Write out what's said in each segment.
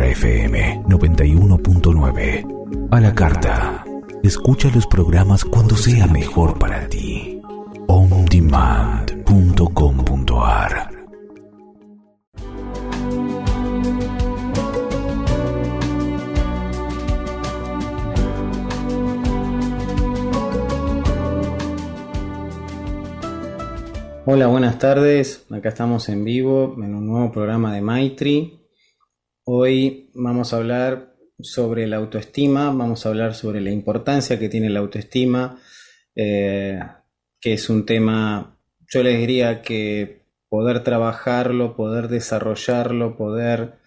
FM 91.9. A la carta. Escucha los programas cuando sea mejor para ti. ondemand.com.ar. Hola, buenas tardes. Acá estamos en vivo en un nuevo programa de Maitri. Hoy vamos a hablar sobre la autoestima, vamos a hablar sobre la importancia que tiene la autoestima, que es un tema, yo les diría que poder trabajarlo, poder desarrollarlo, poder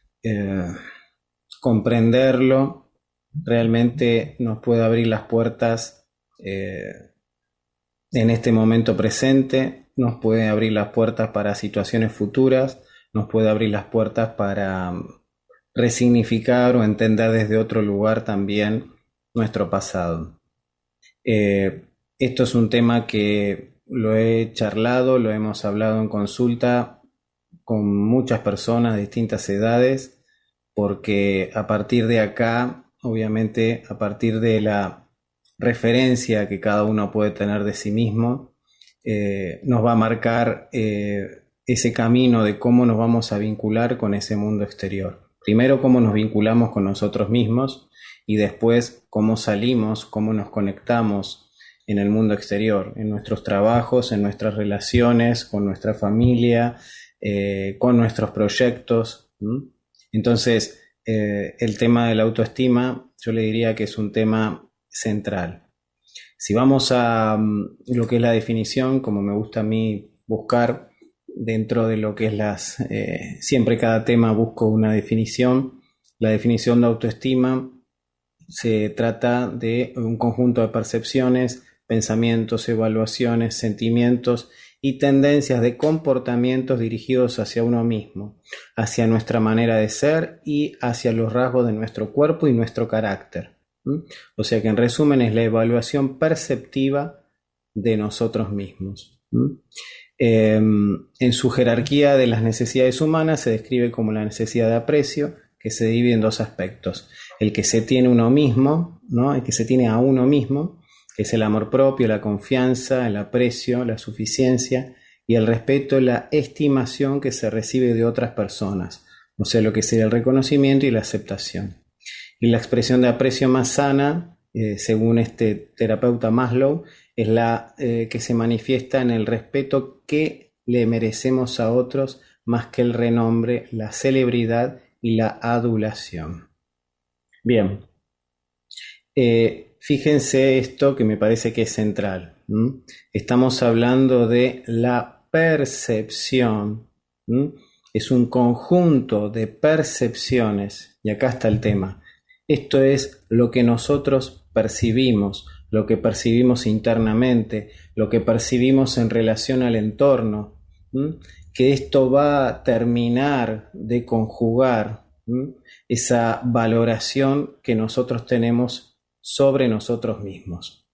comprenderlo, realmente nos puede abrir las puertas en este momento presente, nos puede abrir las puertas para situaciones futuras, nos puede abrir las puertas para resignificar o entender desde otro lugar también nuestro pasado. Esto es un tema que lo he charlado, lo hemos hablado en consulta con muchas personas de distintas edades, porque a partir de acá, obviamente, a partir de la referencia que cada uno puede tener de sí mismo, nos va a marcar ese camino de cómo nos vamos a vincular con ese mundo exterior. Primero, cómo nos vinculamos con nosotros mismos y después cómo salimos, cómo nos conectamos en el mundo exterior, en nuestros trabajos, en nuestras relaciones, con nuestra familia, con nuestros proyectos. Entonces, el tema de la autoestima, yo le diría que es un tema central. Si vamos a lo que es la definición, como me gusta a mí buscar dentro de lo que es siempre cada tema busco una definición. La definición de autoestima se trata de un conjunto de percepciones, pensamientos, evaluaciones, sentimientos y tendencias de comportamientos dirigidos hacia uno mismo, hacia nuestra manera de ser y hacia los rasgos de nuestro cuerpo y nuestro carácter. O sea que en resumen es la evaluación perceptiva de nosotros mismos. En su jerarquía de las necesidades humanas se describe como la necesidad de aprecio, que se divide en dos aspectos: el que se tiene uno mismo, ¿no? El que se tiene a uno mismo, que es el amor propio, la confianza, el aprecio, la suficiencia, y el respeto, la estimación que se recibe de otras personas, o sea, lo que sería el reconocimiento y la aceptación. Y la expresión de aprecio más sana, según este terapeuta Maslow, es la que se manifiesta en el respeto que le merecemos a otros más que el renombre, la celebridad y la adulación. Bien, fíjense esto que me parece que es central. Estamos hablando de la percepción. Es un conjunto de percepciones, y acá está el tema. Esto es lo que nosotros percibimos, lo que percibimos internamente, lo que percibimos en relación al entorno, que esto va a terminar de conjugar esa valoración que nosotros tenemos sobre nosotros mismos.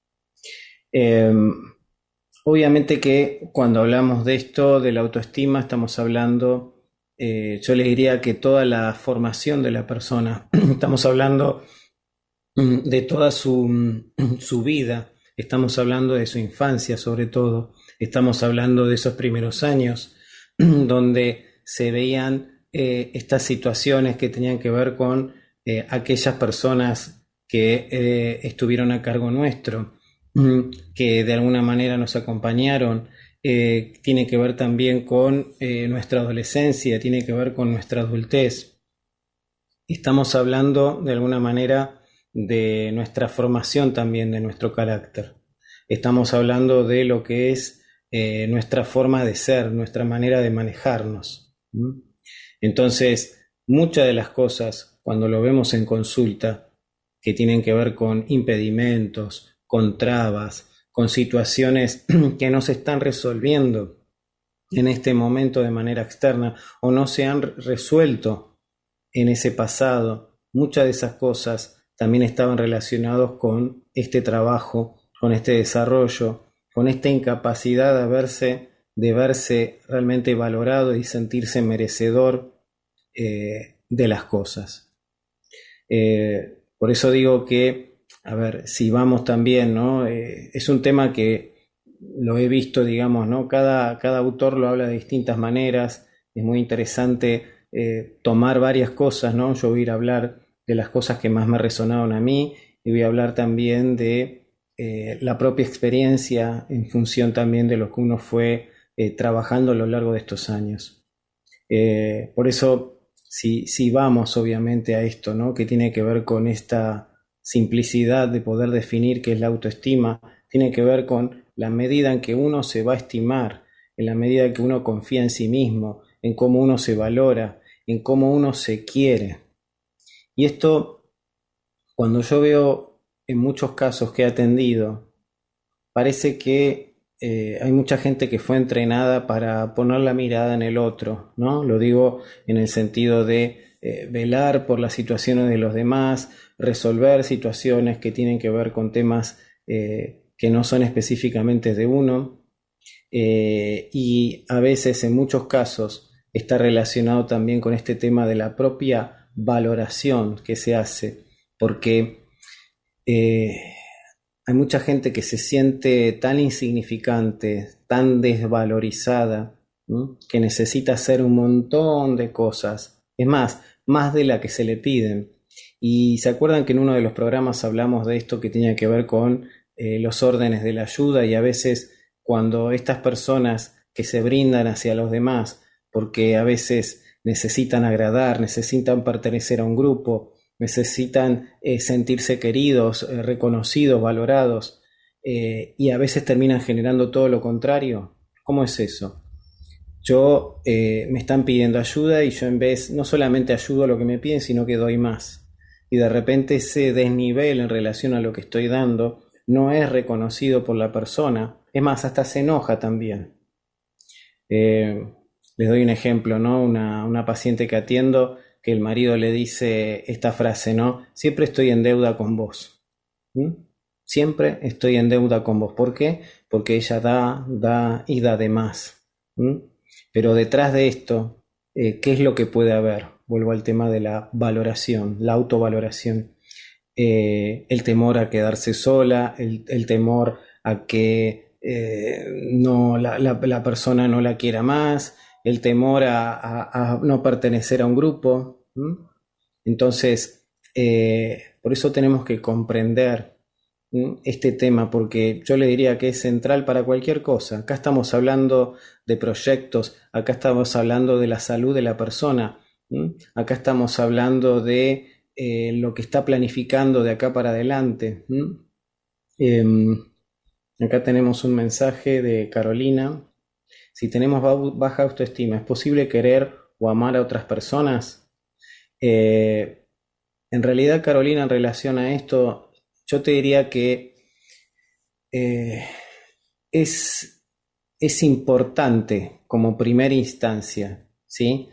Obviamente que cuando hablamos de esto, de la autoestima, estamos hablando... yo les diría que toda la formación de la persona, estamos hablando de toda su vida, estamos hablando de su infancia sobre todo, estamos hablando de esos primeros años donde se veían estas situaciones que tenían que ver con aquellas personas que estuvieron a cargo nuestro, que de alguna manera nos acompañaron. Tiene que ver también con nuestra adolescencia, tiene que ver con nuestra adultez. Estamos hablando de alguna manera de nuestra formación también, de nuestro carácter. Estamos hablando de lo que es nuestra forma de ser, nuestra manera de manejarnos. Entonces, muchas de las cosas, cuando lo vemos en consulta, que tienen que ver con impedimentos, con trabas, con situaciones que no se están resolviendo en este momento de manera externa o no se han resuelto en ese pasado, muchas de esas cosas también estaban relacionadas con este trabajo, con este desarrollo, con esta incapacidad de verse realmente valorado y sentirse merecedor de las cosas. Por eso digo que, a ver, si vamos también, ¿no? Es un tema que lo he visto, digamos, ¿no? Cada autor lo habla de distintas maneras. Es muy interesante tomar varias cosas, ¿no? Yo voy a ir a hablar de las cosas que más me resonaron a mí y voy a hablar también de la propia experiencia en función también de lo que uno fue trabajando a lo largo de estos años. Por eso, si vamos obviamente a esto, ¿no? Que tiene que ver con esta simplicidad de poder definir qué es la autoestima, tiene que ver con la medida en que uno se va a estimar, en la medida en que uno confía en sí mismo, en cómo uno se valora, en cómo uno se quiere. Y esto, cuando yo veo en muchos casos que he atendido, parece que hay mucha gente que fue entrenada para poner la mirada en el otro, ¿no? Lo digo en el sentido de velar por las situaciones de los demás, resolver situaciones que tienen que ver con temas que no son específicamente de uno, y a veces, en muchos casos, está relacionado también con este tema de la propia valoración que se hace, porque hay mucha gente que se siente tan insignificante, tan desvalorizada, ¿no? Que necesita hacer un montón de cosas, es más de la que se le piden. Y se acuerdan que en uno de los programas hablamos de esto que tenía que ver con los órdenes de la ayuda, y a veces cuando estas personas que se brindan hacia los demás, porque a veces necesitan agradar, necesitan pertenecer a un grupo, necesitan sentirse queridos, reconocidos, valorados, y a veces terminan generando todo lo contrario. ¿Cómo es eso? Yo me están pidiendo ayuda y yo en vez no solamente ayudo a lo que me piden, sino que doy más. Y de repente ese desnivel en relación a lo que estoy dando no es reconocido por la persona. Es más, hasta se enoja también. Les doy un ejemplo, ¿no? Una paciente que atiendo, que el marido le dice esta frase, ¿no? Siempre estoy en deuda con vos. ¿Mm? Siempre estoy en deuda con vos. ¿Por qué? Porque ella da y da de más. ¿Mm? Pero detrás de esto, ¿qué es lo que puede haber? Vuelvo al tema de la valoración, la autovaloración. El temor a quedarse sola, el temor a que no, la persona no la quiera más, el temor a no pertenecer a un grupo. ¿Mm? Entonces, por eso tenemos que comprender este tema, porque yo le diría que es central para cualquier cosa. Acá estamos hablando de proyectos, acá estamos hablando de la salud de la persona, acá estamos hablando de lo que está planificando de acá para adelante. Acá tenemos un mensaje de Carolina. Si tenemos baja autoestima, ¿es posible querer o amar a otras personas? En realidad, Carolina, en relación a esto, yo te diría que es importante como primera instancia, ¿sí?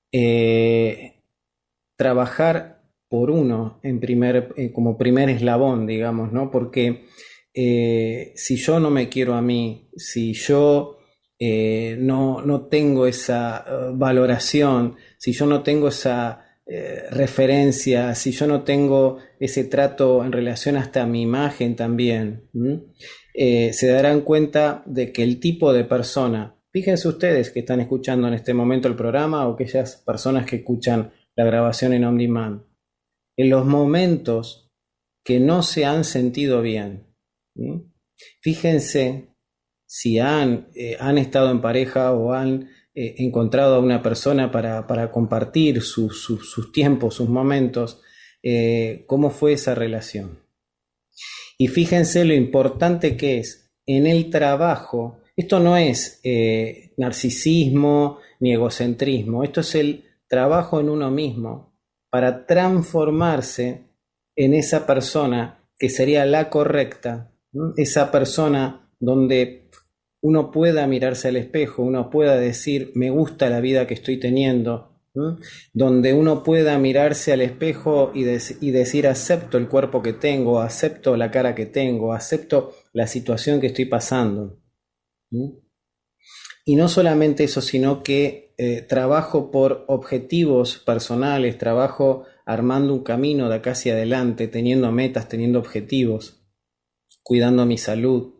Trabajar por uno como primer eslabón, digamos, ¿no? Porque si yo no me quiero a mí, si yo no tengo esa valoración, si yo no tengo esa referencia, si yo no tengo ese trato en relación hasta a mi imagen también, se darán cuenta de que el tipo de persona, fíjense ustedes que están escuchando en este momento el programa o aquellas personas que escuchan la grabación en on demand, en los momentos que no se han sentido bien, fíjense si han estado en pareja o han encontrado a una persona para compartir sus tiempos, sus momentos, cómo fue esa relación. Y fíjense lo importante que es en el trabajo. Esto no es narcisismo ni egocentrismo, esto es el trabajo en uno mismo para transformarse en esa persona que sería la correcta, esa persona donde uno pueda mirarse al espejo, uno pueda decir, me gusta la vida que estoy teniendo, donde uno pueda mirarse al espejo y decir, acepto el cuerpo que tengo, acepto la cara que tengo, acepto la situación que estoy pasando. Y no solamente eso, sino que trabajo por objetivos personales, trabajo armando un camino de acá hacia adelante, teniendo metas, teniendo objetivos, cuidando mi salud.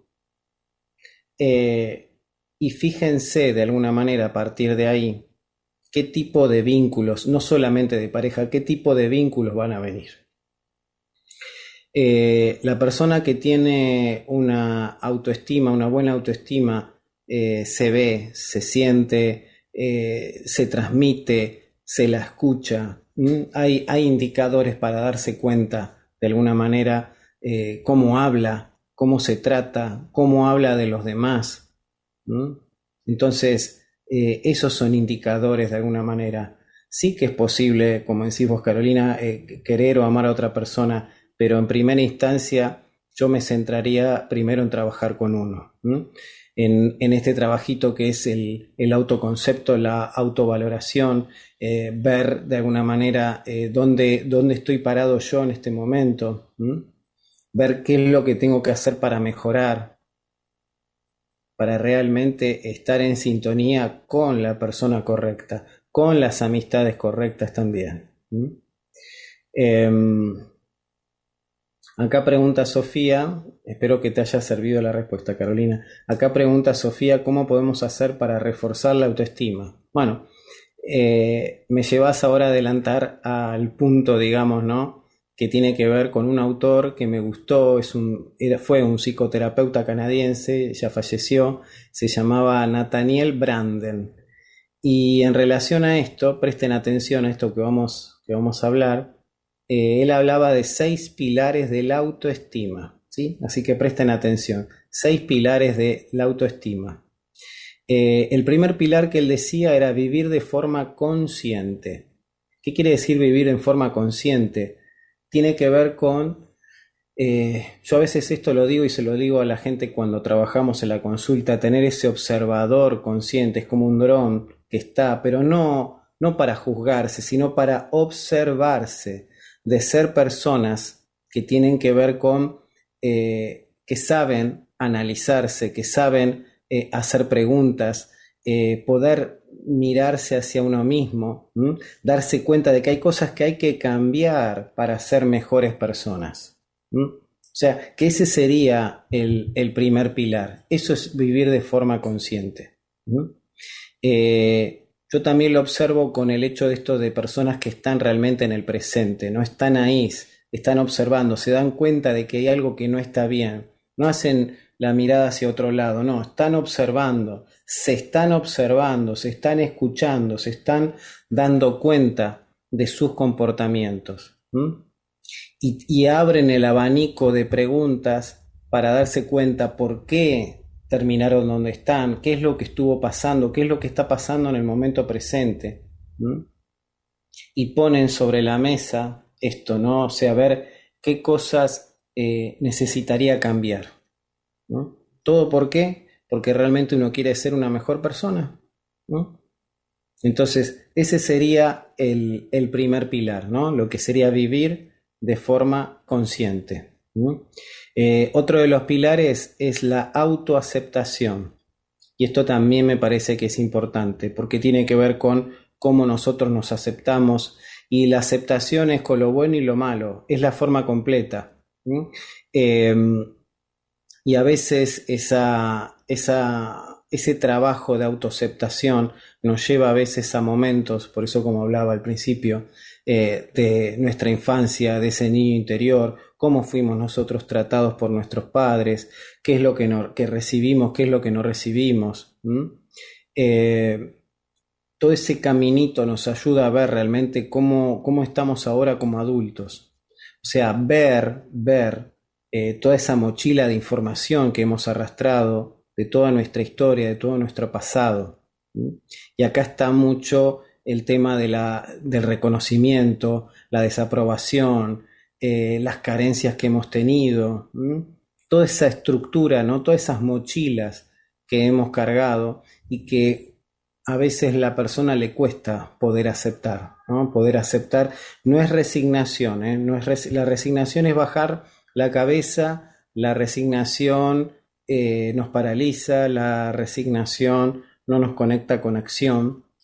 Y fíjense de alguna manera a partir de ahí qué tipo de vínculos, no solamente de pareja, qué tipo de vínculos van a venir. La persona que tiene una autoestima, una buena autoestima, se ve, se siente, se transmite, se la escucha. Hay indicadores para darse cuenta de alguna manera cómo habla, cómo se trata, cómo habla de los demás. Entonces, esos son indicadores de alguna manera. Sí que es posible, como decís vos, Carolina, querer o amar a otra persona, pero en primera instancia yo me centraría primero en trabajar con uno. En este trabajito que es el autoconcepto, la autovaloración, ver de alguna manera dónde estoy parado yo en este momento, ver qué es lo que tengo que hacer para mejorar, para realmente estar en sintonía con la persona correcta, con las amistades correctas también. Acá pregunta Sofía, espero que te haya servido la respuesta, Carolina. Acá pregunta Sofía, ¿cómo podemos hacer para reforzar la autoestima? Bueno, me llevas ahora a adelantar al punto, digamos, ¿no?, que tiene que ver con un autor que me gustó, fue un psicoterapeuta canadiense, ya falleció, se llamaba Nathaniel Branden. Y en relación a esto, presten atención a esto que vamos a hablar. Él hablaba de 6 pilares de la autoestima, ¿sí? Así que presten atención, 6 pilares de la autoestima. El primer pilar que él decía era vivir de forma consciente. ¿Qué quiere decir vivir en forma consciente? Tiene que ver con, yo a veces esto lo digo y se lo digo a la gente cuando trabajamos en la consulta, tener ese observador consciente, es como un dron que está, pero no para juzgarse, sino para observarse, de ser personas que tienen que ver con, que saben analizarse, que saben hacer preguntas, poder mirarse hacia uno mismo, darse cuenta de que hay cosas que hay que cambiar para ser mejores personas. O sea, que ese sería el primer pilar. Eso es vivir de forma consciente. Yo también lo observo con el hecho de esto de personas que están realmente en el presente, no están ahí, están observando, se dan cuenta de que hay algo que no está bien, no hacen la mirada hacia otro lado, no, están observando, se están escuchando, se están dando cuenta de sus comportamientos. Y abren el abanico de preguntas para darse cuenta por qué terminaron donde están, qué es lo que estuvo pasando, qué es lo que está pasando en el momento presente. Y ponen sobre la mesa esto, ¿no? O sea, ver qué cosas necesitaría cambiar, ¿no? ¿Todo por qué? Porque realmente uno quiere ser una mejor persona, ¿no? Entonces, ese sería el primer pilar, ¿no? Lo que sería vivir de forma consciente, ¿no? Otro de los pilares es la autoaceptación. Y esto también me parece que es importante, porque tiene que ver con cómo nosotros nos aceptamos, y la aceptación es con lo bueno y lo malo, es la forma completa. Y a veces ese trabajo de autoaceptación nos lleva a veces a momentos, por eso como hablaba al principio, de nuestra infancia, de ese niño interior, cómo fuimos nosotros tratados por nuestros padres, qué es lo que recibimos, qué es lo que no recibimos. Todo ese caminito nos ayuda a ver realmente cómo estamos ahora como adultos. O sea, ver toda esa mochila de información que hemos arrastrado de toda nuestra historia, de todo nuestro pasado. Y acá está mucho el tema del reconocimiento, la desaprobación, las carencias que hemos tenido, toda esa estructura, ¿no? Todas esas mochilas que hemos cargado y que a veces la persona le cuesta poder aceptar, ¿no? Poder aceptar no es resignación, la resignación es bajar la cabeza, la resignación nos paraliza, la resignación no nos conecta con acción.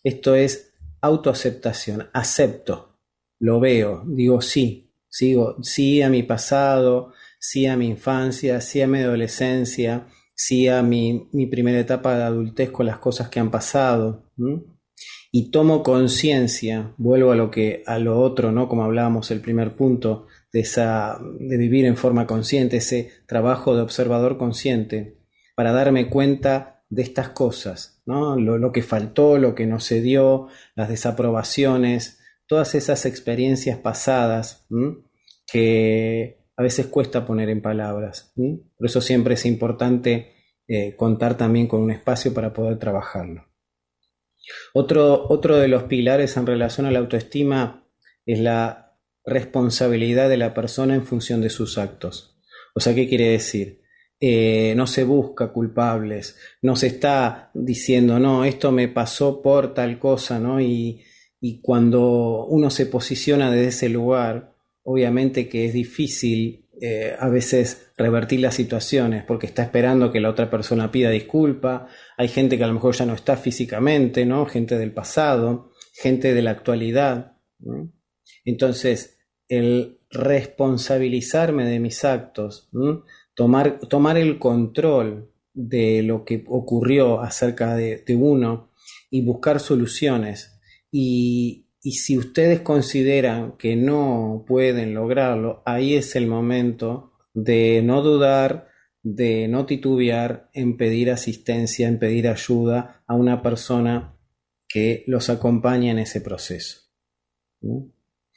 Esto es autoaceptación. Acepto, lo veo, digo sí, sigo sí a mi pasado, sí a mi infancia, sí a mi adolescencia, sí a mi primera etapa de adultez con las cosas que han pasado. Y tomo conciencia, vuelvo a lo otro, ¿no? Como hablábamos el primer punto, de vivir en forma consciente, ese trabajo de observador consciente, para darme cuenta de estas cosas, ¿no? Lo que faltó, lo que no se dio, las desaprobaciones, todas esas experiencias pasadas, que a veces cuesta poner en palabras. Por eso siempre es importante contar también con un espacio para poder trabajarlo. Otro de los pilares en relación a la autoestima es la responsabilidad de la persona en función de sus actos. O sea, ¿qué quiere decir? No se busca culpables, no se está diciendo, no, esto me pasó por tal cosa, ¿no? Y cuando uno se posiciona desde ese lugar, obviamente que es difícil a veces revertir las situaciones porque está esperando que la otra persona pida disculpa. Hay gente que a lo mejor ya no está físicamente, ¿no? Gente del pasado, gente de la actualidad, ¿no? Entonces, el responsabilizarme de mis actos, ¿no? Tomar el control de lo que ocurrió acerca de uno y buscar soluciones. Y si ustedes consideran que no pueden lograrlo, ahí es el momento de no dudar, de no titubear en pedir asistencia, en pedir ayuda a una persona que los acompañe en ese proceso. ¿No?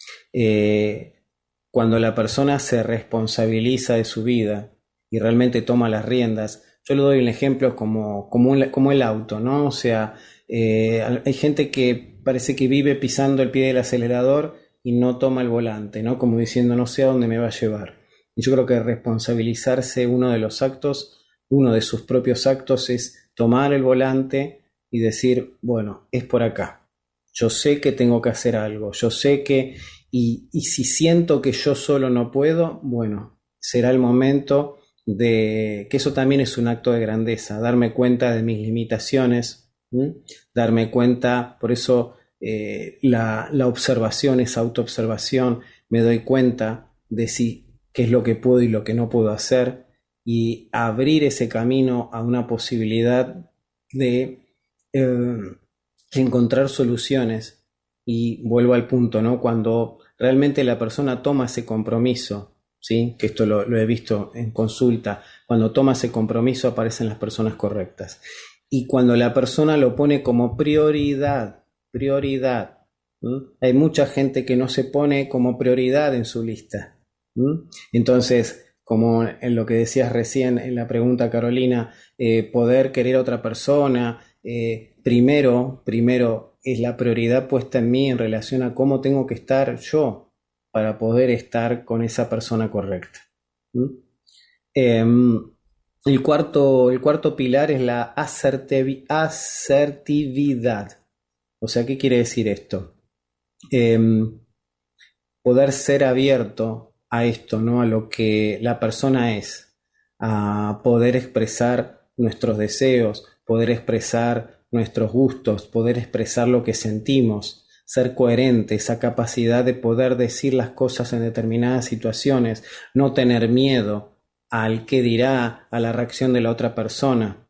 Cuando la persona se responsabiliza de su vida y realmente toma las riendas, yo le doy un ejemplo como el auto, ¿no? O sea, hay gente que parece que vive pisando el pie del acelerador y no toma el volante, ¿no? Como diciendo, no sé a dónde me va a llevar. Y yo creo que responsabilizarse uno de sus propios actos es tomar el volante y decir, bueno, es por acá. Yo sé que tengo que hacer algo, yo sé que, y si siento que yo solo no puedo, bueno, será el momento de que eso también es un acto de grandeza, darme cuenta de mis limitaciones, darme cuenta, por eso la observación, esa autoobservación, me doy cuenta de qué es lo que puedo y lo que no puedo hacer, y abrir ese camino a una posibilidad de encontrar soluciones. Y vuelvo al punto, ¿no? Cuando realmente la persona toma ese compromiso, ¿sí? Que esto lo he visto en consulta, cuando toma ese compromiso aparecen las personas correctas. Y cuando la persona lo pone como prioridad, hay mucha gente que no se pone como prioridad en su lista. Entonces, como en lo que decías recién en la pregunta, Carolina, poder querer a otra persona, primero es la prioridad puesta en mí en relación a cómo tengo que estar yo para poder estar con esa persona correcta. El cuarto pilar es la asertividad. O sea, ¿qué quiere decir esto? Poder ser abierto a esto, ¿no? A lo que la persona es, a poder expresar nuestros deseos, poder expresar nuestros gustos, poder expresar lo que sentimos, ser coherente, esa capacidad de poder decir las cosas en determinadas situaciones, no tener miedo al qué dirá, a la reacción de la otra persona.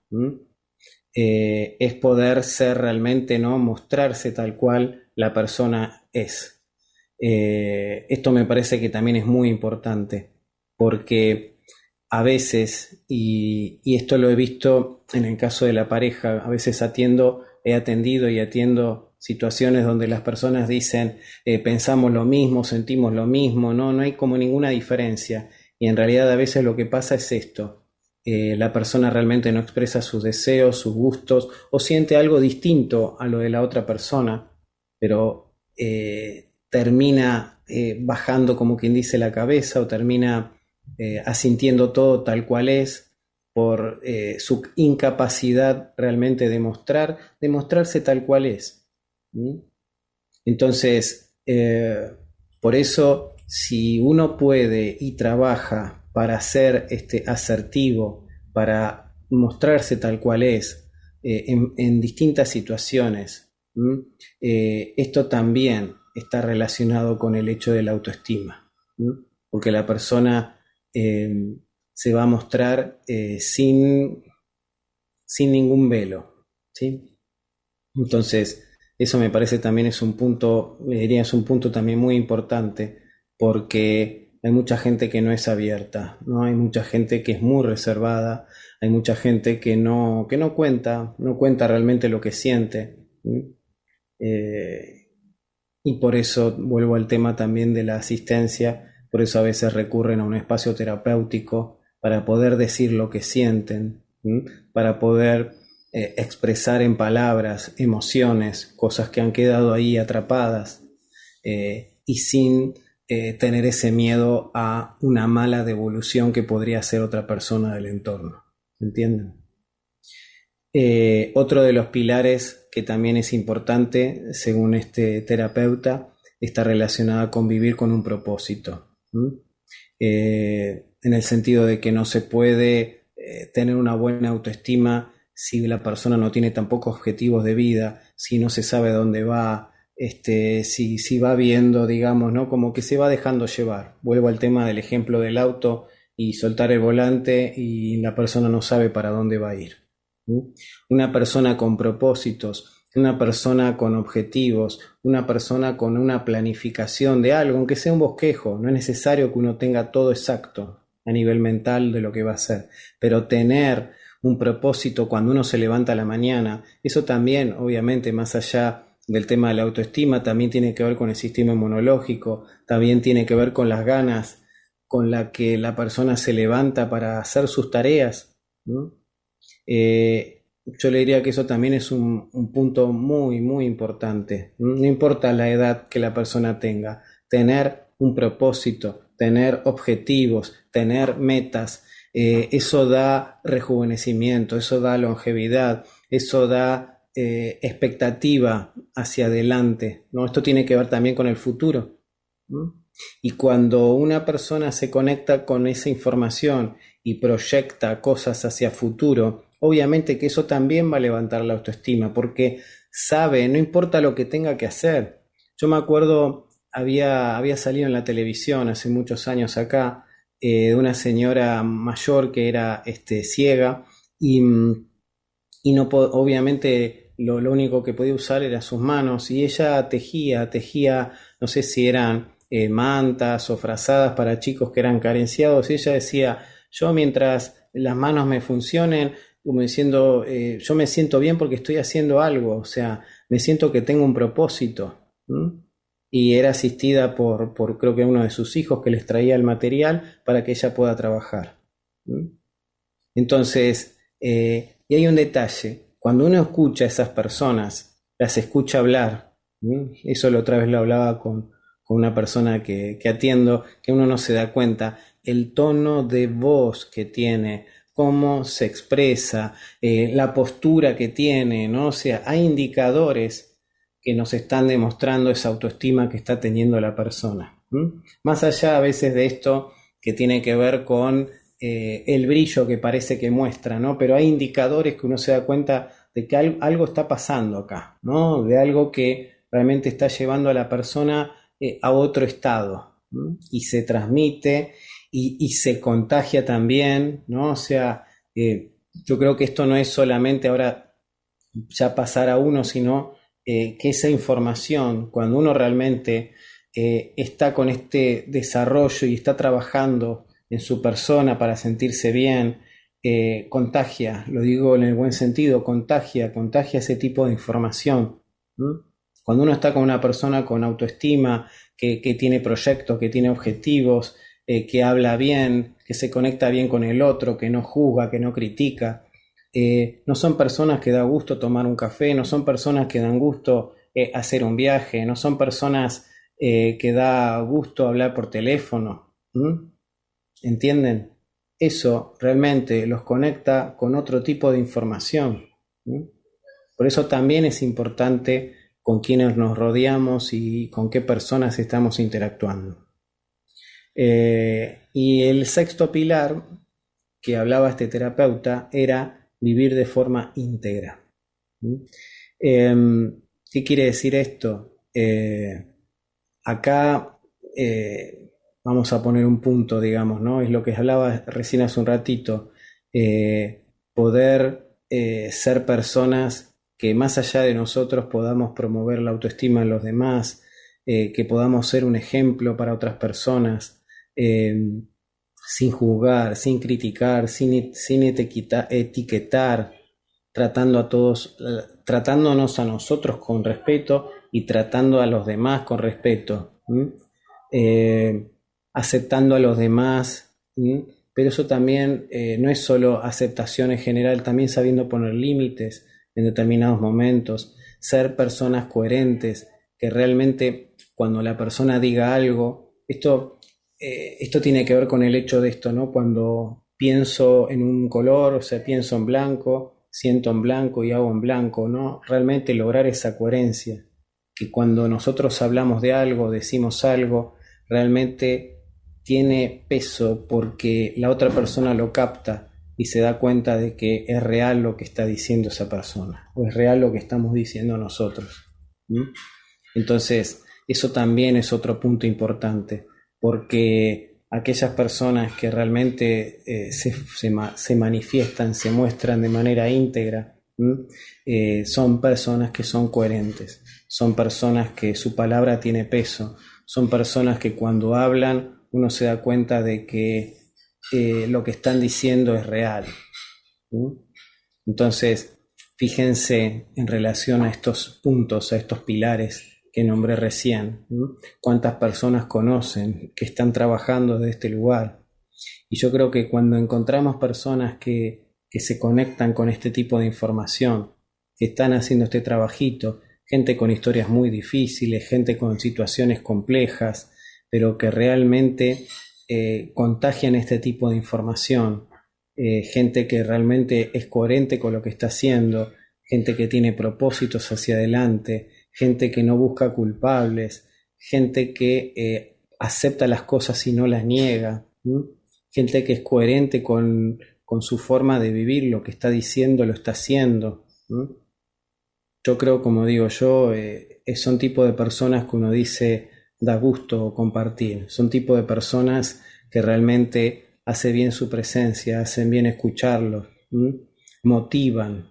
Es poder ser realmente, ¿no? Mostrarse tal cual la persona es. Esto me parece que también es muy importante, porque a veces, y esto lo he visto en el caso de la pareja, a veces he atendido y atiendo situaciones donde las personas dicen, pensamos lo mismo, sentimos lo mismo, no hay como ninguna diferencia, y en realidad a veces lo que pasa es esto, la persona realmente no expresa sus deseos, sus gustos, o siente algo distinto a lo de la otra persona, pero termina bajando, como quien dice, la cabeza, o termina asintiendo todo tal cual es, por su incapacidad realmente de mostrarse tal cual es. Entonces, por eso, si uno puede y trabaja para ser asertivo, para mostrarse tal cual es, en distintas situaciones, ¿Mm? Esto también está relacionado con el hecho de la autoestima, ¿Mm? Porque la persona se va a mostrar sin ningún velo, ¿sí? Entonces, eso me parece también es un punto, me diría, es un punto también muy importante, porque hay mucha gente que no es abierta, ¿no? Hay mucha gente que es muy reservada, hay mucha gente que no cuenta realmente lo que siente. ¿Sí? Eh, y por eso vuelvo al tema también de la asistencia, por eso a veces recurren a un espacio terapéutico para poder decir lo que sienten, ¿sí? Para poder expresar en palabras emociones, cosas que han quedado ahí atrapadas, y sin tener ese miedo a una mala devolución que podría ser otra persona del entorno. ¿Entienden? Otro de los pilares que también es importante, según este terapeuta, está relacionada con vivir con un propósito. ¿Mm? En el sentido de que no se puede tener una buena autoestima si la persona no tiene tampoco objetivos de vida, si no se sabe dónde va, si va viendo, digamos, ¿no? Como que se va dejando llevar. Vuelvo al tema del ejemplo del auto y soltar el volante y la persona no sabe para dónde va a ir. ¿Sí? Una persona con propósitos, una persona con objetivos, una persona con una planificación de algo, aunque sea un bosquejo, no es necesario que uno tenga todo exacto a nivel mental de lo que va a hacer, pero tener un propósito cuando uno se levanta a la mañana, eso también, obviamente, más allá del tema de la autoestima, también tiene que ver con el sistema inmunológico, también tiene que ver con las ganas con la que la persona se levanta para hacer sus tareas, ¿no? Yo le diría que eso también es un punto muy, muy importante. No importa la edad que la persona tenga, tener un propósito, tener objetivos, tener metas, eso da rejuvenecimiento, eso da longevidad, eso da expectativa hacia adelante, ¿no? Esto tiene que ver también con el futuro, ¿no? Y cuando una persona se conecta con esa información y proyecta cosas hacia futuro, obviamente que eso también va a levantar la autoestima, porque sabe, no importa lo que tenga que hacer. Yo me acuerdo, había salido en la televisión hace muchos años acá, de una señora mayor que era ciega y, y no obviamente lo único que podía usar era sus manos y ella tejía, no sé si eran mantas o frazadas para chicos que eran carenciados, y ella decía, yo mientras las manos me funcionen, como diciendo, yo me siento bien porque estoy haciendo algo, o sea, me siento que tengo un propósito. ¿Mm? Y era asistida por creo que uno de sus hijos que les traía el material para que ella pueda trabajar. ¿Mm? Entonces, y hay un detalle, cuando uno escucha a esas personas, las escucha hablar, ¿sí? Eso la otra vez lo hablaba con una persona que atiendo, que uno no se da cuenta, el tono de voz que tiene, cómo se expresa, la postura que tiene, ¿no? O sea, hay indicadores que nos están demostrando esa autoestima que está teniendo la persona. ¿Sí? Más allá a veces de esto que tiene que ver con el brillo que parece que muestra, ¿no? Pero hay indicadores que uno se da cuenta de que algo está pasando acá, ¿no? De algo que realmente está llevando a la persona a otro estado, ¿no? Y se transmite y se contagia también, ¿no? O sea, yo creo que esto no es solamente ahora ya pasar a uno, sino que esa información, cuando uno realmente está con este desarrollo y está trabajando en su persona para sentirse bien, contagia, lo digo en el buen sentido, contagia ese tipo de información. ¿Mm? Cuando uno está con una persona con autoestima, que tiene proyectos, que tiene objetivos, que habla bien, que se conecta bien con el otro, que no juzga, que no critica, no son personas que da gusto tomar un café, no son personas que dan gusto hacer un viaje, no son personas que da gusto hablar por teléfono. ¿Mm? ¿Entienden? Eso realmente los conecta con otro tipo de información. ¿Sí? Por eso también es importante con quienes nos rodeamos y con qué personas estamos interactuando. Y el sexto pilar que hablaba este terapeuta era vivir de forma íntegra. ¿Sí? ¿Qué quiere decir esto? Acá vamos a poner un punto, digamos, ¿no? Es lo que hablaba recién hace un ratito. Poder ser personas que más allá de nosotros podamos promover la autoestima en los demás, que podamos ser un ejemplo para otras personas, sin juzgar, sin criticar, sin etiquetar, tratándonos a nosotros con respeto y tratando a los demás con respeto, aceptando a los demás, pero eso también no es solo aceptación en general, también sabiendo poner límites en determinados momentos, ser personas coherentes, que realmente cuando la persona diga algo, esto tiene que ver con el hecho de esto, ¿no? Cuando pienso en un color, o sea, pienso en blanco, siento en blanco y hago en blanco, ¿no? Realmente lograr esa coherencia, que cuando nosotros hablamos de algo, decimos algo, realmente tiene peso porque la otra persona lo capta y se da cuenta de que es real lo que está diciendo esa persona, o es real lo que estamos diciendo nosotros. Entonces, eso también es otro punto importante, porque aquellas personas que realmente se manifiestan, se muestran de manera íntegra, son personas que son coherentes, son personas que su palabra tiene peso, son personas que cuando hablan uno se da cuenta de que lo que están diciendo es real. Entonces, fíjense en relación a estos puntos, a estos pilares que nombré recién, cuántas personas conocen que están trabajando desde este lugar. Y yo creo que cuando encontramos personas que se conectan con este tipo de información, que están haciendo este trabajito, gente con historias muy difíciles, gente con situaciones complejas, pero que realmente contagian este tipo de información, gente que realmente es coherente con lo que está haciendo, gente que tiene propósitos hacia adelante, gente que no busca culpables, gente que acepta las cosas y no las niega, gente que es coherente con su forma de vivir, lo que está diciendo lo está haciendo. Yo creo, como digo yo, son tipo de personas que uno dice da gusto compartir, son tipo de personas que realmente hace bien su presencia, hacen bien escucharlos, motivan,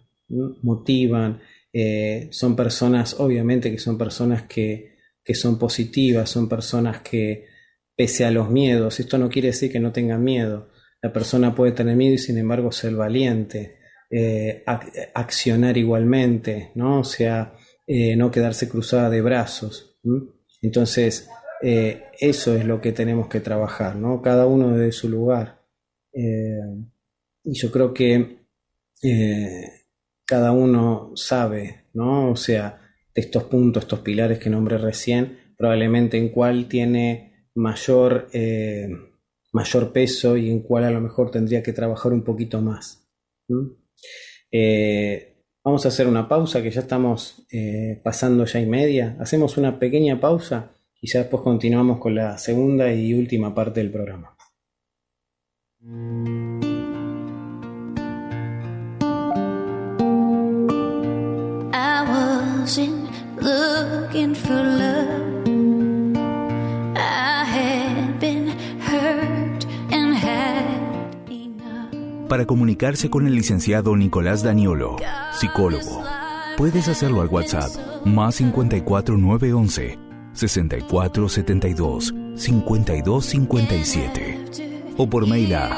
son personas, obviamente que son personas que son positivas, son personas que pese a los miedos, esto no quiere decir que no tengan miedo, la persona puede tener miedo y sin embargo ser valiente, accionar igualmente, ¿no? O sea, no quedarse cruzada de brazos. Entonces, eso es lo que tenemos que trabajar, ¿no? Cada uno desde su lugar. Y yo creo que cada uno sabe, ¿no? O sea, de estos puntos, estos pilares que nombré recién, probablemente en cuál tiene mayor peso y en cuál a lo mejor tendría que trabajar un poquito más. Vamos a hacer una pausa, que ya estamos pasando ya y media. Hacemos una pequeña pausa y ya después continuamos con la segunda y última parte del programa. I wasn't looking for love. I had been hurt and had enough. Para comunicarse con el licenciado Nicolás Daniolo, psicólogo, puedes hacerlo al WhatsApp más 54 911 64 72 52 57 o por mail a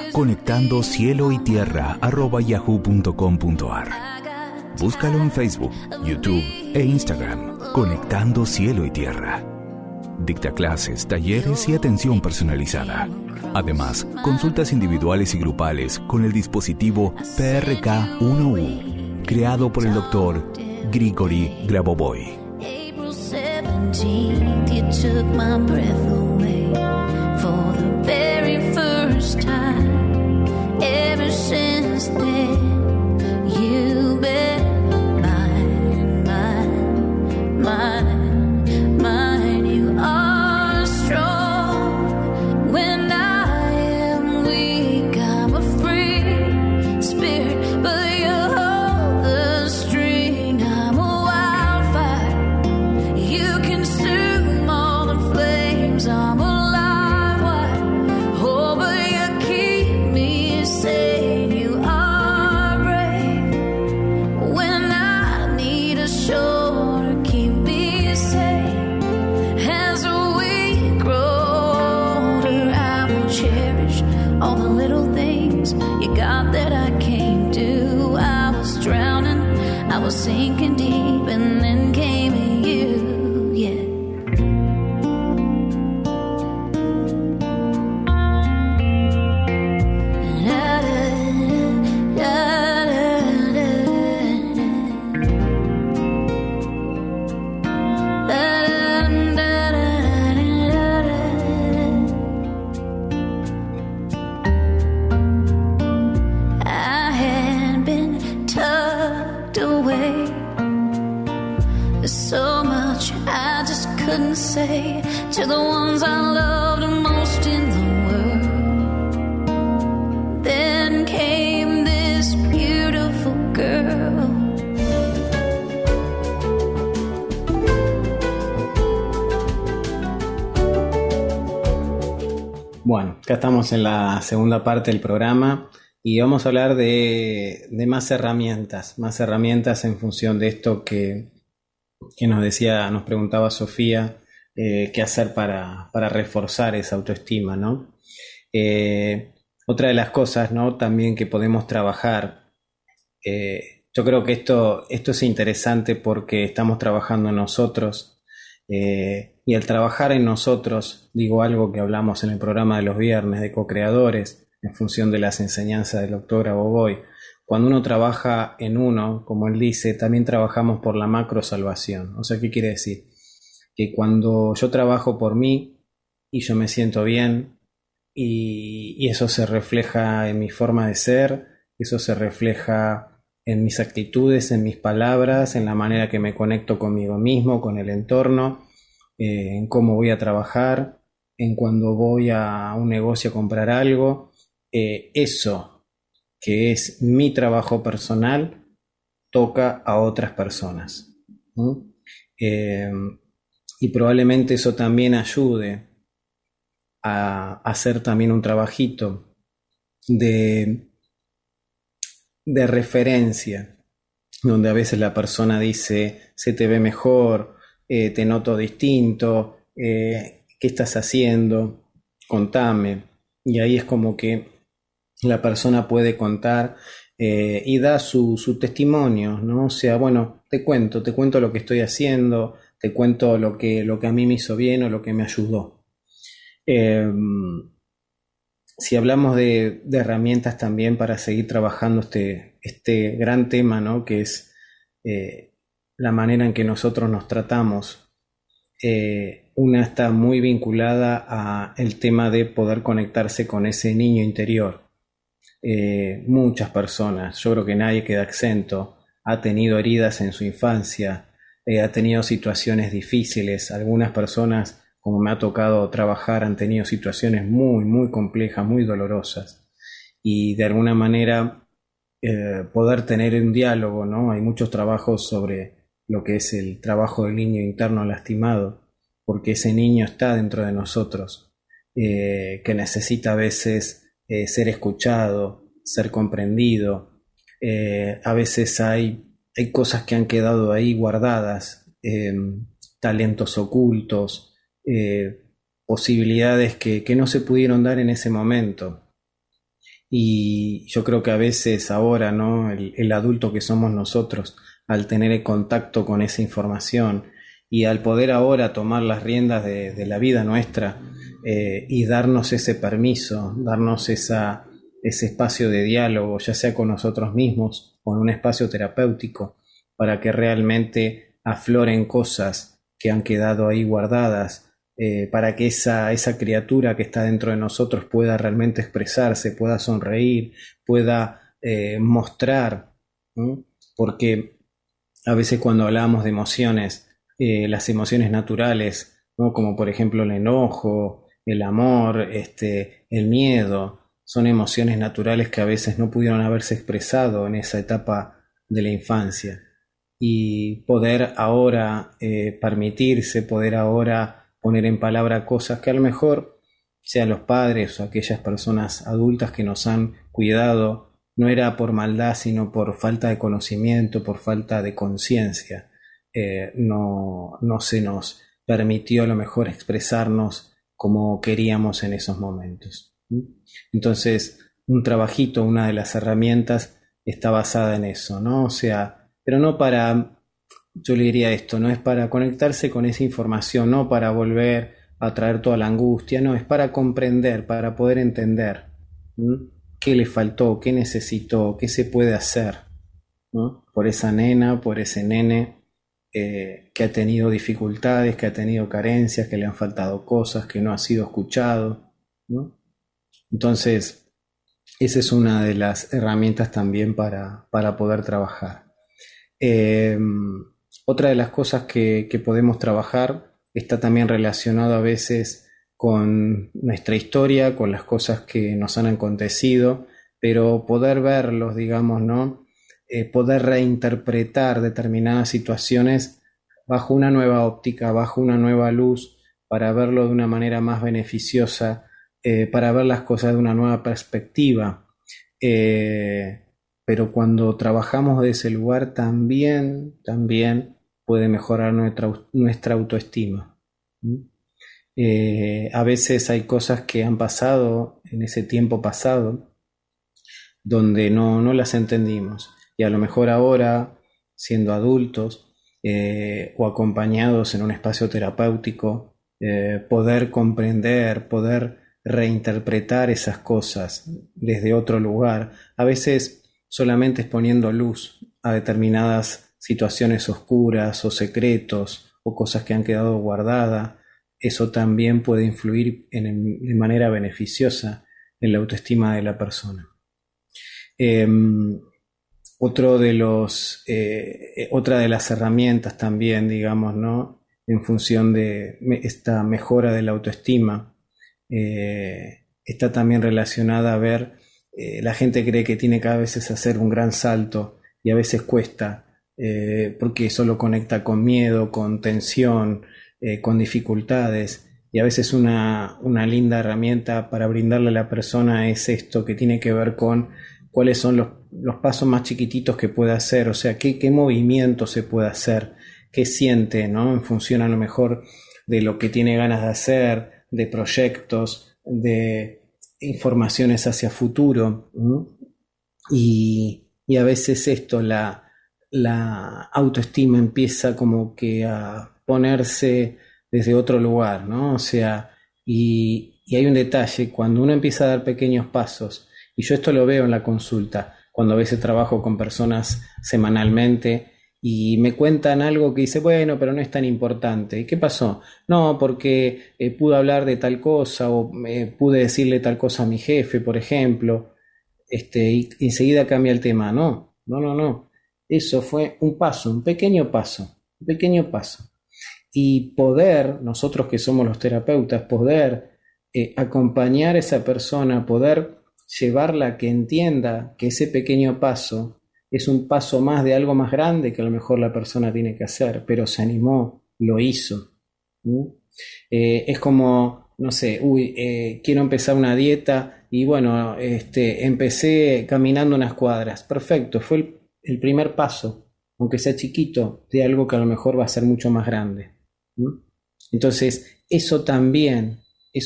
conectandocieloytierra@yahoo.com.ar. Búscalo en Facebook, YouTube e Instagram, Conectando Cielo y Tierra. Dicta clases, talleres y atención personalizada. Además, consultas individuales y grupales con el dispositivo PRK-1U, creado por el doctor Grigori Grabovoi. April 17th, you took my breath away for the very first time. Ever since then, you've been mine. You are strong when I am weak. I'm a free spirit, but you hold the string. I'm a wildfire all the little things you got that I can't do. I was drowning, I was sinking deep, and then came you, yeah. Couldn't say to the ones I loved most in the world. Then came this beautiful girl. Bueno, acá estamos en la segunda parte del programa y vamos a hablar de más herramientas en función de esto que nos preguntaba Sofía, qué hacer para reforzar esa autoestima, ¿no? Otra de las cosas, ¿no?, también que podemos trabajar, yo creo que esto es interesante porque estamos trabajando en nosotros, y al trabajar en nosotros, digo algo que hablamos en el programa de los viernes de co-creadores, en función de las enseñanzas del doctor Boboy. Cuando uno trabaja en uno, como él dice, también trabajamos por la macro salvación. O sea, ¿qué quiere decir? Que cuando yo trabajo por mí y yo me siento bien y eso se refleja en mi forma de ser, eso se refleja en mis actitudes, en mis palabras, en la manera que me conecto conmigo mismo, con el entorno, en cómo voy a trabajar, en cuando voy a un negocio a comprar algo, eso que es mi trabajo personal, toca a otras personas. Y probablemente eso también ayude a hacer también un trabajito de referencia, donde a veces la persona dice, se te ve mejor, te noto distinto, ¿qué estás haciendo? Contame. Y ahí es como que la persona puede contar y da su testimonio, ¿no? O sea, bueno, te cuento lo que estoy haciendo, te cuento lo que a mí me hizo bien o lo que me ayudó. Si hablamos de herramientas también para seguir trabajando este gran tema, ¿no?, que es la manera en que nosotros nos tratamos, una está muy vinculada al tema de poder conectarse con ese niño interior. Muchas personas, yo creo que nadie queda exento, ha tenido heridas en su infancia, ha tenido situaciones difíciles. Algunas personas, como me ha tocado trabajar, han tenido situaciones muy, muy complejas, muy dolorosas, y de alguna manera poder tener un diálogo, ¿no? Hay muchos trabajos sobre lo que es el trabajo del niño interno lastimado, porque ese niño está dentro de nosotros, que necesita a veces ser escuchado, ser comprendido. A veces hay cosas que han quedado ahí guardadas, talentos ocultos, posibilidades que no se pudieron dar en ese momento. Y yo creo que a veces ahora, ¿no?, el adulto que somos nosotros, al tener el contacto con esa información y al poder ahora tomar las riendas de la vida nuestra, y darnos ese permiso, darnos ese espacio de diálogo, ya sea con nosotros mismos o en un espacio terapéutico, para que realmente afloren cosas que han quedado ahí guardadas, para que esa criatura que está dentro de nosotros pueda realmente expresarse, pueda sonreír, pueda mostrar, ¿no? Porque a veces cuando hablamos de emociones, las emociones naturales, ¿no?, como por ejemplo el enojo, el amor, el miedo, son emociones naturales que a veces no pudieron haberse expresado en esa etapa de la infancia. Y poder ahora permitirse, poder ahora poner en palabra cosas que a lo mejor sean los padres o aquellas personas adultas que nos han cuidado, no era por maldad, sino por falta de conocimiento, por falta de conciencia. No se nos permitió a lo mejor expresarnos como queríamos en esos momentos. ¿Mm? Entonces, un trabajito, una de las herramientas está basada en eso, ¿no? O sea, pero no para, yo le diría esto, no es para conectarse con esa información, no para volver a traer toda la angustia, no, es para comprender, para poder entender. ¿Mm? ¿Qué le faltó? ¿Qué necesitó? ¿Qué se puede hacer? ¿No? Por esa nena, por ese nene que ha tenido dificultades, que ha tenido carencias, que le han faltado cosas, que no ha sido escuchado, ¿no? Entonces, esa es una de las herramientas también para poder trabajar. Eh, Otra de las cosas que podemos trabajar está también relacionado a veces con nuestra historia, con las cosas que nos han acontecido, pero poder verlos, digamos, ¿no? Poder reinterpretar determinadas situaciones bajo una nueva óptica, bajo una nueva luz, para verlo de una manera más beneficiosa, para ver las cosas de una nueva perspectiva. Pero cuando trabajamos de ese lugar también puede mejorar nuestra autoestima. A veces hay cosas que han pasado en ese tiempo pasado donde no las entendimos. Y a lo mejor ahora, siendo adultos o acompañados en un espacio terapéutico, poder comprender, poder reinterpretar esas cosas desde otro lugar, a veces solamente es poniendo luz a determinadas situaciones oscuras o secretos o cosas que han quedado guardadas, eso también puede influir de manera beneficiosa en la autoestima de la persona. Otra de las herramientas también, digamos, ¿no? En función de esta mejora de la autoestima, está también relacionada a ver, la gente cree que tiene que a veces hacer un gran salto y a veces cuesta, porque solo conecta con miedo, con tensión, con dificultades, y a veces una linda herramienta para brindarle a la persona es esto, que tiene que ver con cuáles son los pasos más chiquititos que puede hacer, o sea, qué movimiento se puede hacer, qué siente, ¿no? En función a lo mejor de lo que tiene ganas de hacer, de proyectos, de informaciones hacia futuro, ¿no? Y a veces esto, la autoestima empieza como que a ponerse desde otro lugar, ¿no? O sea, y hay un detalle, cuando uno empieza a dar pequeños pasos, y yo esto lo veo en la consulta, cuando a veces trabajo con personas semanalmente y me cuentan algo que dice, bueno, pero no es tan importante. ¿Y qué pasó? No, porque pude hablar de tal cosa o pude decirle tal cosa a mi jefe, por ejemplo, y enseguida cambia el tema. No. Eso fue un paso, un pequeño paso. Y poder, nosotros que somos los terapeutas, poder acompañar a esa persona, poder llevarla a que entienda que ese pequeño paso es un paso más de algo más grande que a lo mejor la persona tiene que hacer, pero se animó, lo hizo. Es como, no sé, quiero empezar una dieta y bueno, empecé caminando unas cuadras. Perfecto, fue el primer paso, aunque sea chiquito, de algo que a lo mejor va a ser mucho más grande. Entonces, eso también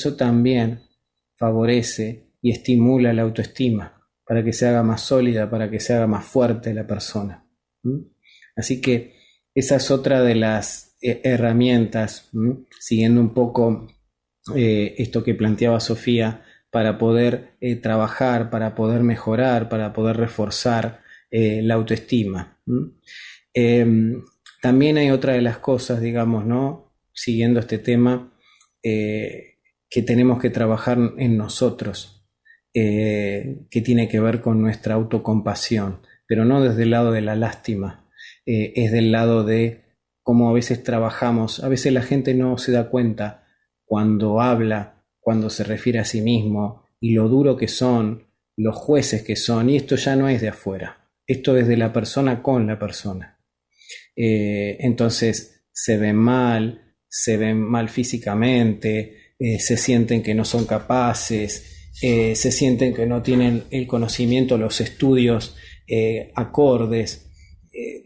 favorece y estimula la autoestima para que se haga más sólida, para que se haga más fuerte la persona. Así que esa es otra de las herramientas, siguiendo un poco esto que planteaba Sofía, para poder trabajar, para poder mejorar, para poder reforzar la autoestima. También hay otra de las cosas, digamos, ¿no? Siguiendo este tema, que tenemos que trabajar en nosotros, que tiene que ver con nuestra autocompasión, pero no desde el lado de la lástima, es del lado de cómo a veces trabajamos. A veces la gente no se da cuenta cuando habla, cuando se refiere a sí mismo, y lo duro que son, los jueces que son, y esto ya no es de afuera, esto es de la persona con la persona. Entonces se ven mal físicamente, se sienten que no son capaces, se sienten que no tienen el conocimiento, los estudios acordes.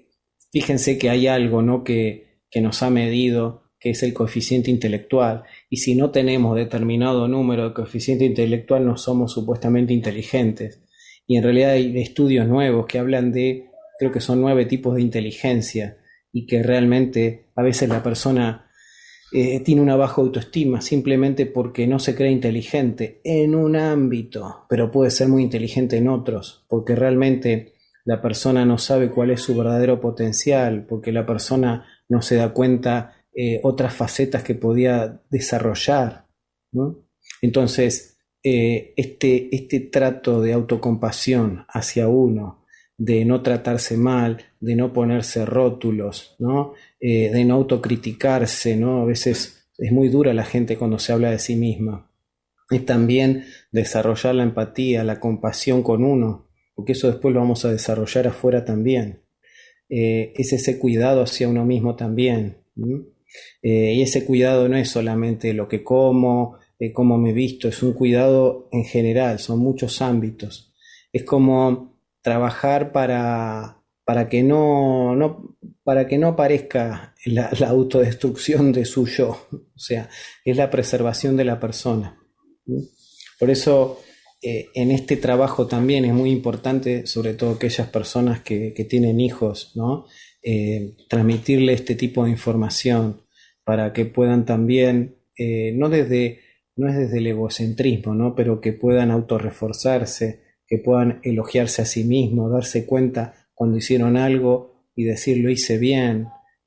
Fíjense que hay algo, ¿no? que nos ha medido, que es el coeficiente intelectual, y si no tenemos determinado número de coeficiente intelectual no somos supuestamente inteligentes. Y en realidad hay estudios nuevos que hablan de, creo que son 9 tipos de inteligencia, y que realmente a veces la persona tiene una baja autoestima simplemente porque no se cree inteligente en un ámbito, pero puede ser muy inteligente en otros, porque realmente la persona no sabe cuál es su verdadero potencial, porque la persona no se da cuenta otras facetas que podía desarrollar, ¿no? Entonces, este trato de autocompasión hacia uno, de no tratarse mal, de no ponerse rótulos, ¿no? De no autocriticarse, ¿no? A veces es muy dura la gente cuando se habla de sí misma. Es también desarrollar la empatía, la compasión con uno, porque eso después lo vamos a desarrollar afuera también. Es ese cuidado hacia uno mismo también. Y ese cuidado no es solamente lo que como, cómo me visto, es un cuidado en general, son muchos ámbitos. Es como trabajar para que para que no aparezca la autodestrucción de su yo, o sea, es la preservación de la persona. Por eso en este trabajo también es muy importante, sobre todo aquellas personas que tienen hijos, ¿no? Transmitirle este tipo de información para que puedan también, no es desde el egocentrismo, ¿no? Pero que puedan autorreforzarse, que puedan elogiarse a sí mismos, darse cuenta cuando hicieron algo y decir lo hice bien,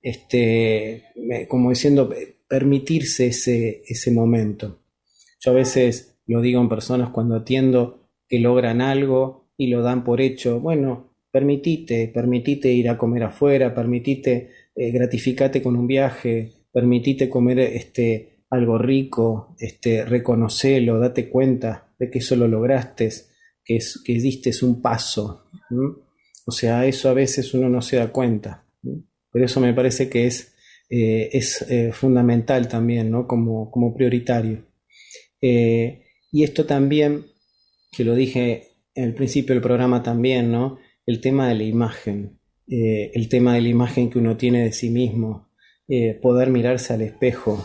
como diciendo, permitirse ese momento. Yo a veces lo digo en personas cuando atiendo que logran algo y lo dan por hecho. Bueno, permitite ir a comer afuera, permitite gratificate con un viaje, permitite comer algo rico, reconocelo, date cuenta de que eso lo lograste, que diste un paso. O sea, eso a veces uno no se da cuenta. Pero eso me parece que es fundamental también, ¿no? Como prioritario. Y esto también, que lo dije en el principio del programa también, ¿no? El tema de la imagen, el tema de la imagen que uno tiene de sí mismo, poder mirarse al espejo.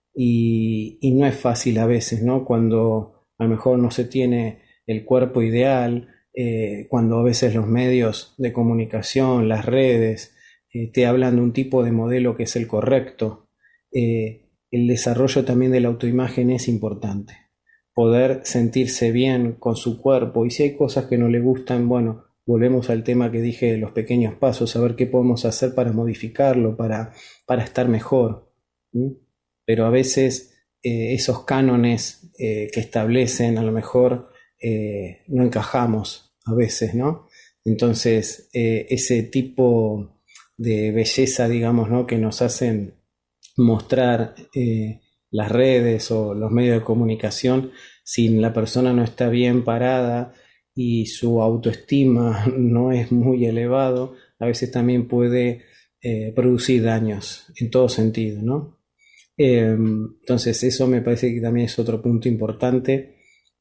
Y no es fácil a veces, ¿no? Cuando a lo mejor no se tiene el cuerpo ideal, cuando a veces los medios de comunicación, las redes, te hablan de un tipo de modelo que es el correcto. El desarrollo también de la autoimagen es importante. Poder sentirse bien con su cuerpo, y si hay cosas que no le gustan, bueno, volvemos al tema que dije de los pequeños pasos, a ver qué podemos hacer para modificarlo, para estar mejor. Pero a veces esos cánones que establecen a lo mejor no encajamos a veces, ¿no? Entonces ese tipo de belleza, digamos, ¿no? Que nos hacen mostrar las redes o los medios de comunicación, si la persona no está bien parada y su autoestima no es muy elevado, a veces también puede producir daños en todo sentido, ¿no? Entonces eso me parece que también es otro punto importante.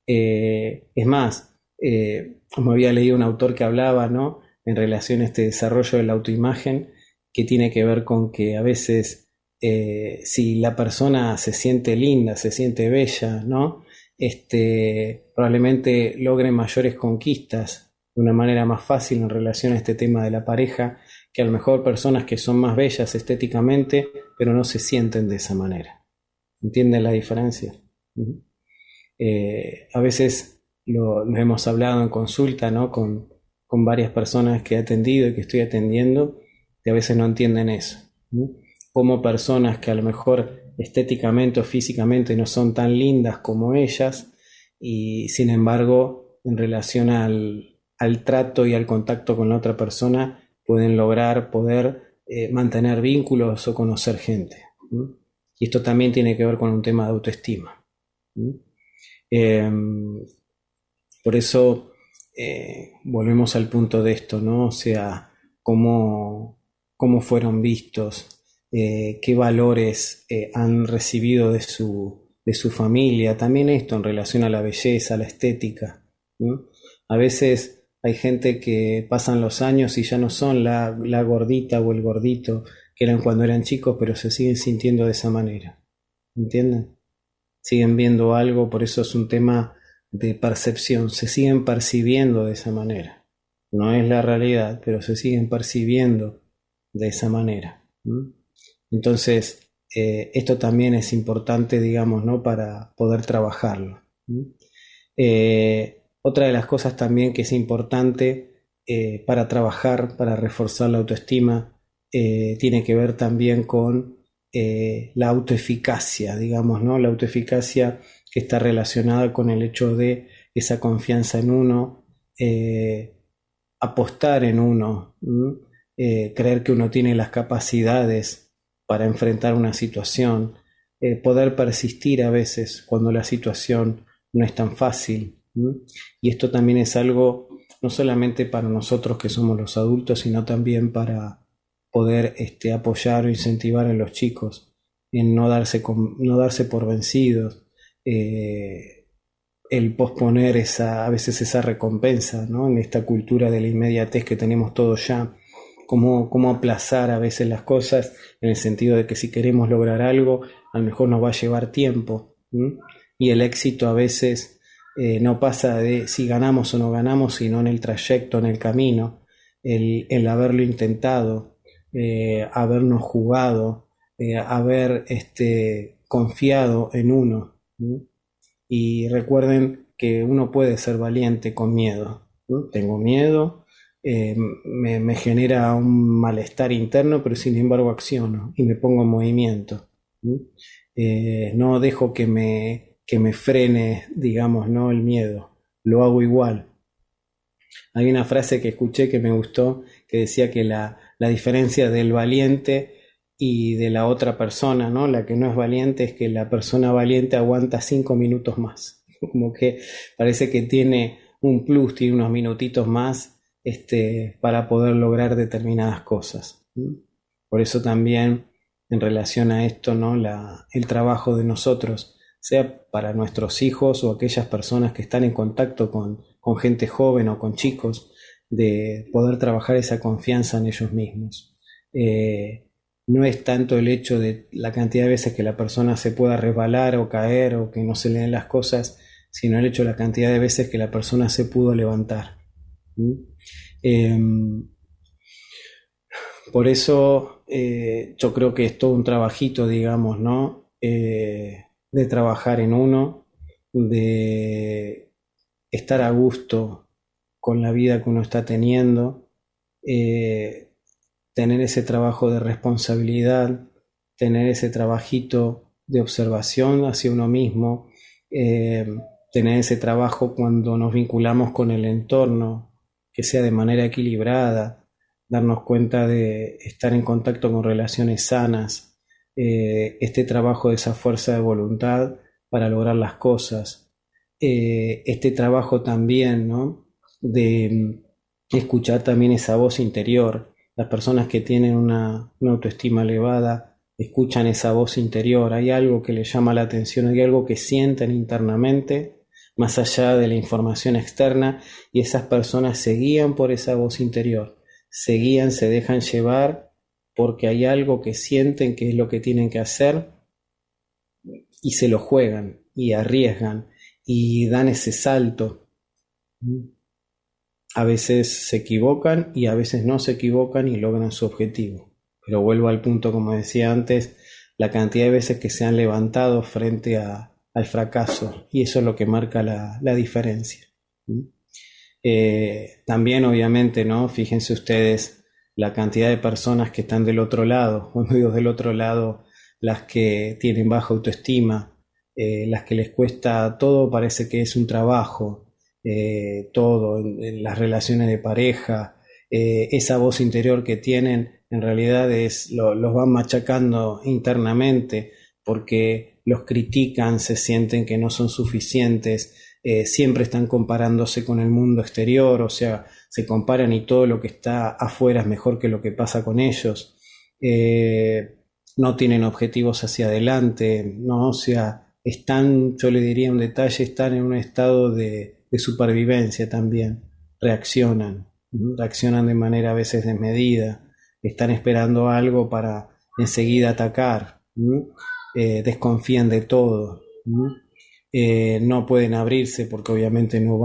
Es más, me había leído un autor que hablaba, ¿no? En relación a este desarrollo de la autoimagen, que tiene que ver con que a veces si la persona se siente linda, se siente bella, ¿no? Probablemente logre mayores conquistas de una manera más fácil en relación a este tema de la pareja, que a lo mejor personas que son más bellas estéticamente, pero no se sienten de esa manera. ¿Entienden la diferencia? A veces lo hemos hablado en consulta, ¿no? Con varias personas que he atendido y que estoy atendiendo, que a veces no entienden eso, ¿no? Como personas que a lo mejor estéticamente o físicamente no son tan lindas como ellas, y sin embargo en relación al trato y al contacto con la otra persona pueden lograr poder mantener vínculos o conocer gente. Y esto también tiene que ver con un tema de autoestima. Por eso volvemos al punto de esto, ¿no? O sea, cómo fueron vistos, qué valores han recibido de su familia, también esto en relación a la belleza, a la estética, ¿no? A veces hay gente que pasan los años y ya no son la gordita o el gordito que eran cuando eran chicos, pero se siguen sintiendo de esa manera, ¿entienden? siguen viendo algo, por eso es un tema de percepción, se siguen percibiendo de esa manera. No es la realidad, pero se siguen percibiendo de esa manera. Entonces, esto también es importante, digamos, ¿no? Para poder trabajarlo. Otra de las cosas también que es importante para trabajar, para reforzar la autoestima, tiene que ver también con la autoeficacia, digamos, ¿no? La autoeficacia que está relacionada con el hecho de esa confianza en uno, apostar en uno, creer que uno tiene las capacidades para enfrentar una situación, poder persistir a veces cuando la situación no es tan fácil. Y esto también es algo no solamente para nosotros que somos los adultos, sino también para poder apoyar o incentivar a los chicos en no darse por vencidos, el posponer a veces esa recompensa, ¿no? En esta cultura de la inmediatez que tenemos todos ya, cómo aplazar a veces las cosas, en el sentido de que si queremos lograr algo, a lo mejor nos va a llevar tiempo, y el éxito a veces no pasa de si ganamos o no ganamos, sino en el trayecto, en el camino, el haberlo intentado, habernos jugado, haber confiado en uno. Y recuerden que uno puede ser valiente con miedo. Tengo miedo, me genera un malestar interno, pero sin embargo acciono y me pongo en movimiento. No dejo que me frene, digamos, ¿no? El miedo. Lo hago igual. Hay una frase que escuché que me gustó, que decía que la diferencia del valiente y de la otra persona, ¿no? La que no es valiente, es que la persona valiente aguanta 5 minutos más. Como que parece que tiene un plus, tiene unos minutitos más para poder lograr determinadas cosas. Por eso también, en relación a esto, ¿no? El trabajo de nosotros, sea para nuestros hijos o aquellas personas que están en contacto con gente joven o con chicos, de poder trabajar esa confianza en ellos mismos. No es tanto el hecho de la cantidad de veces que la persona se pueda resbalar o caer o que no se le den las cosas, sino el hecho de la cantidad de veces que la persona se pudo levantar. Por eso yo creo que es todo un trabajito, digamos, ¿no? De trabajar en uno, de estar a gusto con la vida que uno está teniendo, tener ese trabajo de responsabilidad, tener ese trabajito de observación hacia uno mismo, tener ese trabajo cuando nos vinculamos con el entorno, que sea de manera equilibrada, darnos cuenta de estar en contacto con relaciones sanas, este trabajo de esa fuerza de voluntad para lograr las cosas, este trabajo también, ¿no? De escuchar también esa voz interior. Las personas que tienen una autoestima elevada escuchan esa voz interior, hay algo que les llama la atención, hay algo que sienten internamente, más allá de la información externa, y esas personas se guían por esa voz interior, se dejan llevar porque hay algo que sienten que es lo que tienen que hacer, y se lo juegan, y arriesgan, y dan ese salto. A veces se equivocan y a veces no se equivocan y logran su objetivo. Pero vuelvo al punto, como decía antes, la cantidad de veces que se han levantado frente al fracaso, y eso es lo que marca la diferencia. También, obviamente, ¿no? Fíjense ustedes la cantidad de personas que están del otro lado, cuando digo del otro lado, las que tienen baja autoestima, las que les cuesta todo, parece que es un trabajo. Todo, en las relaciones de pareja, esa voz interior que tienen, en realidad los van machacando internamente porque los critican, se sienten que no son suficientes, siempre están comparándose con el mundo exterior, o sea, se comparan y todo lo que está afuera es mejor que lo que pasa con ellos, no tienen objetivos hacia adelante, ¿no? O sea, yo le diría un detalle, están en un estado de supervivencia también, reaccionan de manera a veces desmedida, están esperando algo para enseguida atacar, desconfían de todo, No pueden abrirse porque obviamente no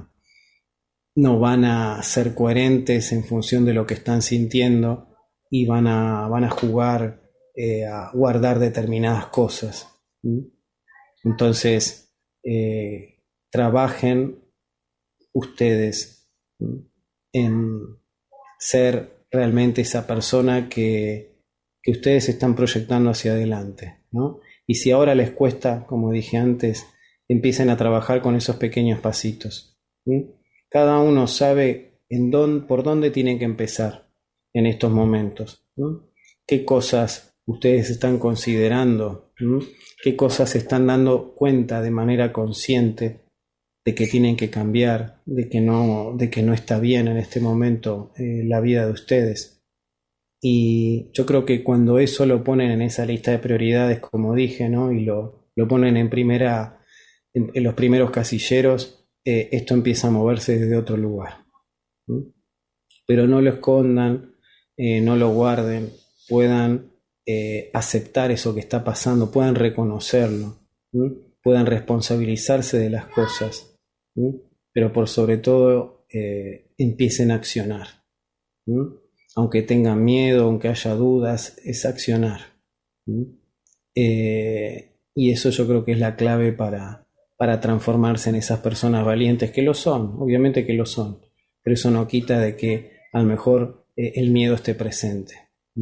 van a ser coherentes en función de lo que están sintiendo y van a jugar a guardar determinadas cosas. Entonces, trabajen ustedes en ser realmente esa persona que ustedes están proyectando hacia adelante, ¿no? Y si ahora les cuesta, como dije antes, empiecen a trabajar con esos pequeños pasitos. Cada uno sabe por dónde tienen que empezar en estos momentos, ¿no? ¿Qué cosas ustedes están considerando? ¿Qué cosas se están dando cuenta de manera consciente de que tienen que cambiar, de que no está bien en este momento la vida de ustedes? Y yo creo que cuando eso lo ponen en esa lista de prioridades, como dije, ¿no? Y lo ponen en los primeros casilleros, esto empieza a moverse desde otro lugar. Pero no lo escondan, no lo guarden, puedan aceptar eso que está pasando, puedan reconocerlo, puedan responsabilizarse de las cosas, pero por sobre todo empiecen a accionar. Aunque tengan miedo, aunque haya dudas, es accionar. Y eso yo creo que es la clave para transformarse en esas personas valientes, que lo son, obviamente que lo son, pero eso no quita de que a lo mejor el miedo esté presente.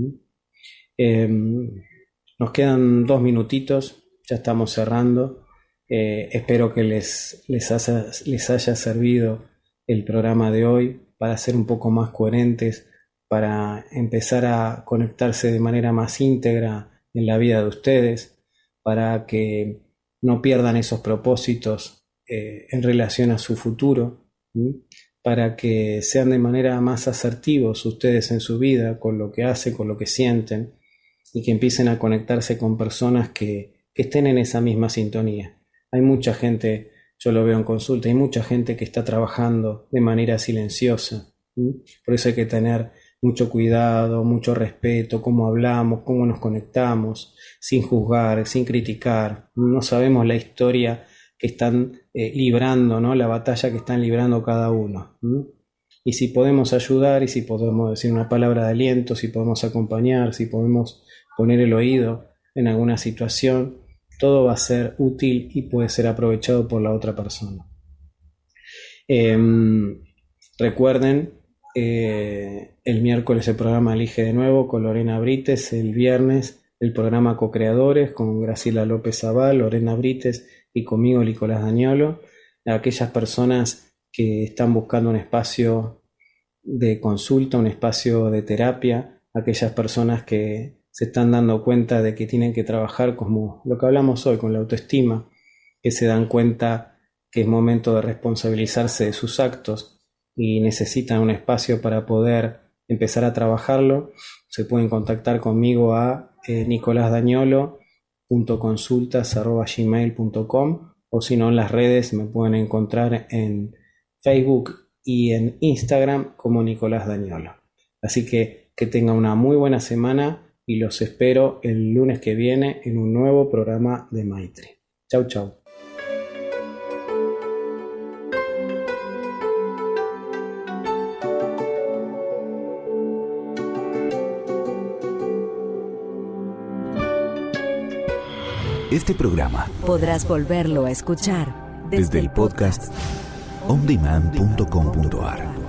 Nos quedan 2 minutitos, ya estamos cerrando. Espero que les haya servido el programa de hoy para ser un poco más coherentes, para empezar a conectarse de manera más íntegra en la vida de ustedes, para que no pierdan esos propósitos en relación a su futuro, para que sean de manera más asertivos ustedes en su vida, con lo que hacen, con lo que sienten, y que empiecen a conectarse con personas que estén en esa misma sintonía. Hay mucha gente, yo lo veo en consulta, hay mucha gente que está trabajando de manera silenciosa. Por eso hay que tener mucho cuidado, mucho respeto, cómo hablamos, cómo nos conectamos, sin juzgar, sin criticar. No sabemos la historia que están librando, ¿no? La batalla que están librando cada uno. Y si podemos ayudar, y si podemos decir una palabra de aliento, si podemos acompañar, si podemos poner el oído en alguna situación, todo va a ser útil y puede ser aprovechado por la otra persona. Recuerden, el miércoles el programa Elige de Nuevo con Lorena Brites, el viernes el programa Co-Creadores con Graciela López Zaval, Lorena Brites y conmigo Nicolás Dañolo. Aquellas personas que están buscando un espacio de consulta, un espacio de terapia, aquellas personas que se están dando cuenta de que tienen que trabajar, como lo que hablamos hoy, con la autoestima, que se dan cuenta que es momento de responsabilizarse de sus actos y necesitan un espacio para poder empezar a trabajarlo, se pueden contactar conmigo a nicolasdañolo.consultas@gmail.com, o si no en las redes me pueden encontrar en Facebook y en Instagram como Nicolás Dañolo. Así que tengan una muy buena semana y los espero el lunes que viene en un nuevo programa de Maitri. Chau, chau. Este programa podrás volverlo a escuchar desde el podcast ondemand.com.ar.